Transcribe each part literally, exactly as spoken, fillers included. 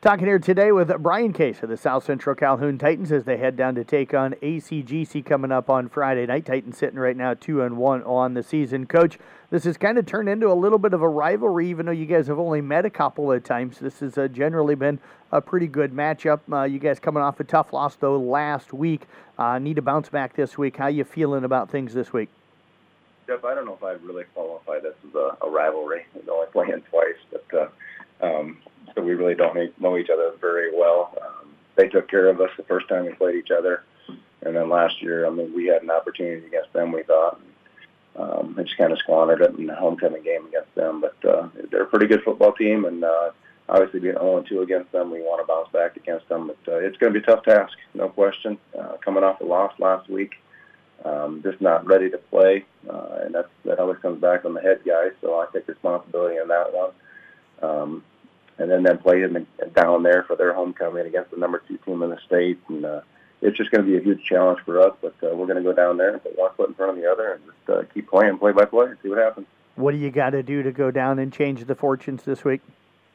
Talking here today with Brian Case of the South Central Calhoun Titans as they head down to take on A C G C coming up on Friday night. Titans sitting right now two and one on the season. Coach, this has kind of turned into a little bit of a rivalry, even though you guys have only met a couple of times. This has uh, generally been a pretty good matchup. Uh, you guys coming off a tough loss though last week. Uh, need to bounce back this week. How you feeling about things this week? Jeff, I don't know if I'd really qualify this as a, a rivalry. We're only playing twice, but uh, um, so we really don't know each other very well. Um, they took care of us the first time we played each other, and then last year, I mean, we had an opportunity against them, we thought. Um, they just kind of squandered it in the homecoming game against them, but uh, they're a pretty good football team, and uh, obviously being oh and two against them, we want to bounce back against them, but uh, it's going to be a tough task, no question. Uh, coming off a loss last week, um, just not ready to play, uh, and that's, that always comes back on the head guy, so I take responsibility on that one. Um, and then then play in the, down there for their homecoming against the number two team in the state, and uh, it's just going to be a huge challenge for us, but uh, we're going to go down there and put one foot in front of the other and just uh, keep playing play by play and see what happens. What do you got to do to go down and change the fortunes this week?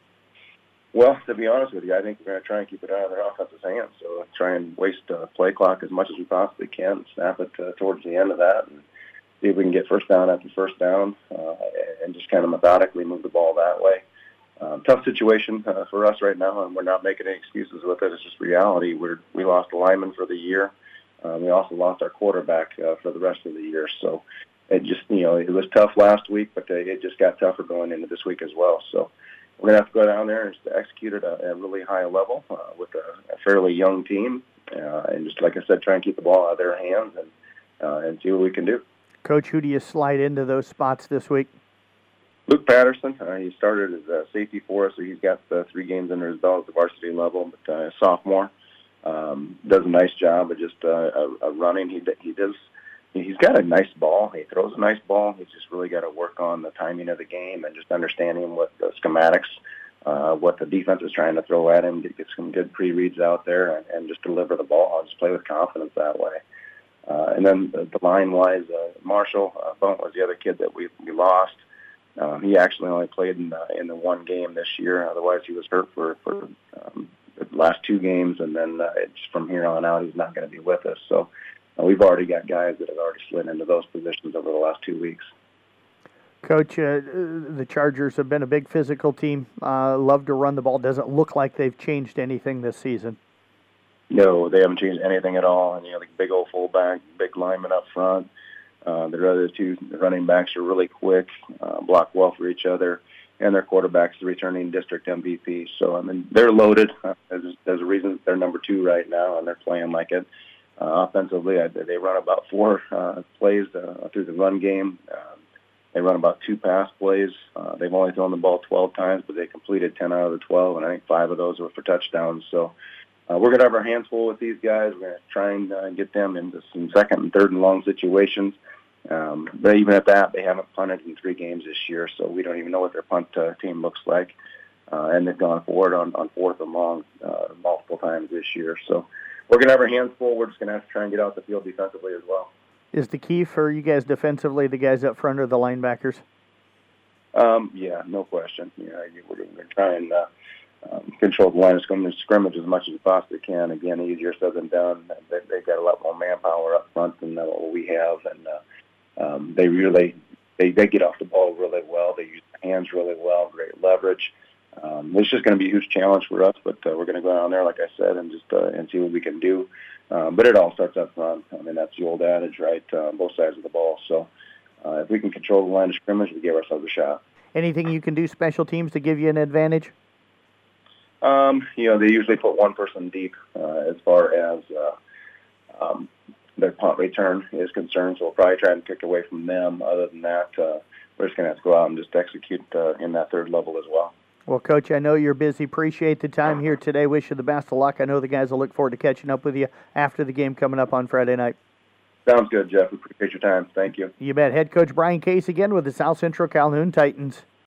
Well, to be honest with you, I think we're going to try and keep it out of their offensive hands. So try and waste uh, play clock as much as we possibly can, snap it uh, towards the end of that, and see if we can get first down after first down uh, and just kind of methodically move the ball that way. Um, tough situation uh, for us right now, and we're not making any excuses with it. It's just reality. We're, we lost a lineman for the year. Uh, we also lost our quarterback uh, for the rest of the year. So it just, you know, it was tough last week, but uh, it just got tougher going into this week as well. So we're going to have to go down there and just execute it at a really high level uh, with a, a fairly young team. Uh, and just, like I said, try and keep the ball out of their hands and, uh, and see what we can do. Coach, who do you slide into those spots this week? Luke Patterson, uh, he started as a safety for us, so he's got uh, three games under his belt at the varsity level, but uh, a sophomore. Um, does a nice job of just uh, uh, uh, running. He he does. He's got a nice ball. He throws a nice ball. He's just really got to work on the timing of the game and just understanding what the schematics, uh, what the defense is trying to throw at him, get, get some good pre-reads out there, and, and just deliver the ball and just play with confidence that way. Uh, and then the, the line-wise, uh, Marshall uh, Bunt was the other kid that we, we lost. Um, he actually only played in the, in the one game this year. Otherwise, he was hurt for, for um, the last two games, and then uh, it's from here on out, he's not going to be with us. So uh, we've already got guys that have already slid into those positions over the last two weeks. Coach, uh, the Chargers have been a big physical team. Uh, love to run the ball. Doesn't look like they've changed anything this season. No, they haven't changed anything at all. And, you know, the big old fullback, big lineman up front. Uh, their other two running backs are really quick, uh, block well for each other, and their quarterback's the returning district M V P. So, I mean, they're loaded. Uh, there's, there's a reason they're number two right now, and they're playing like it. Uh, offensively, I, they run about four uh, plays uh, through the run game. Um, they run about two pass plays. Uh, they've only thrown the ball twelve times, but they completed ten out of the twelve, and I think five of those were for touchdowns. So, Uh, we're going to have our hands full with these guys. We're going to try and uh, get them into some second and third and long situations. Um, but even at that, they haven't punted in three games this year, so we don't even know what their punt uh, team looks like. Uh, and they've gone forward on, on fourth and long uh, multiple times this year. So we're going to have our hands full. We're just going to have to try and get out the field defensively as well. Is the key for you guys defensively the guys up front or the linebackers? Um, yeah, no question. Yeah, we're going to try and uh, Um, control the line of scrimmage as much as you possibly can. Again, easier said than done. They, they've got a lot more manpower up front than uh, what we have, and uh, um, they really they, they get off the ball really well. They use their hands really well, great leverage. Um, it's just going to be a huge challenge for us, but uh, we're going to go down there, like I said, and just uh, and see what we can do. Um, but it all starts up front. I mean, that's the old adage, right? Uh, both sides of the ball. So uh, if we can control the line of scrimmage, we give ourselves a shot. Anything you can do special teams to give you an advantage? Um, you know, they usually put one person deep uh, as far as uh, um, their punt return is concerned, so we'll probably try and kick away from them. Other than that, uh, we're just going to have to go out and just execute uh, in that third level as well. Well, Coach, I know you're busy. Appreciate the time here today. Wish you the best of luck. I know the guys will look forward to catching up with you after the game coming up on Friday night. Sounds good, Jeff. We appreciate your time. Thank you. You bet. Head coach Brian Case again with the South Central Calhoun Titans.